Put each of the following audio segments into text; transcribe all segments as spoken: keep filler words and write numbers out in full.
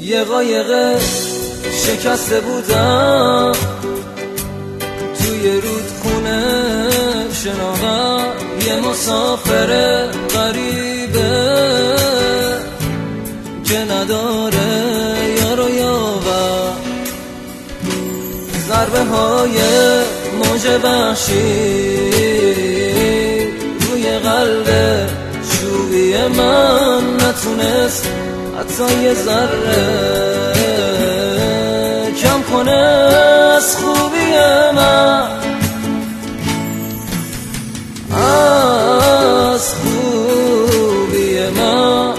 یه قایق شکسته بودم توی رودخونه شناور، یه مسافر غریبه که نداره یار و یاور. ضربه های موج وحشی روی قلب چوبی من نتونست حتی یه ذره کم کنه از خوبی من، از خوبی من.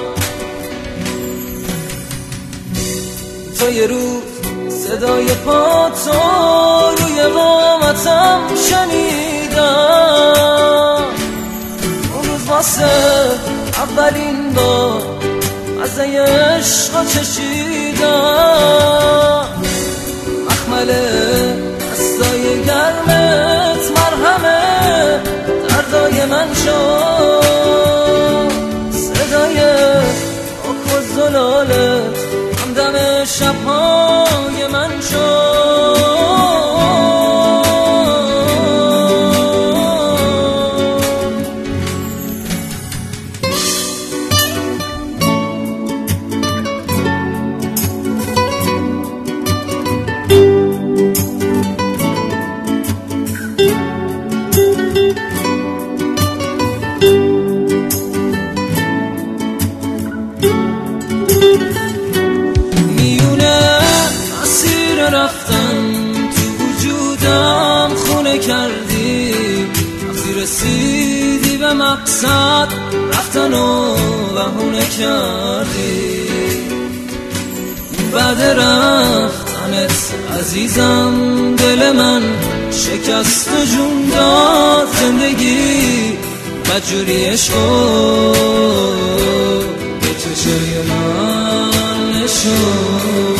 تا یه روز صدای پا تو روی قامتم شنیدم، اون روز واسه اولین بار از عشق چشیدم. مخمل دستای گرمت مرهمه دردای من شد، صدای آک و زلالت همدم شبهای من شد. رفتن تو وجودم خونه کردی، وقتی رسیدی به مقصد رفتن و بهونه کردی. بعد رفتنت عزیزم دل من شکست و جون داد، زندگی مجبوری عشقو به چشای من نشون.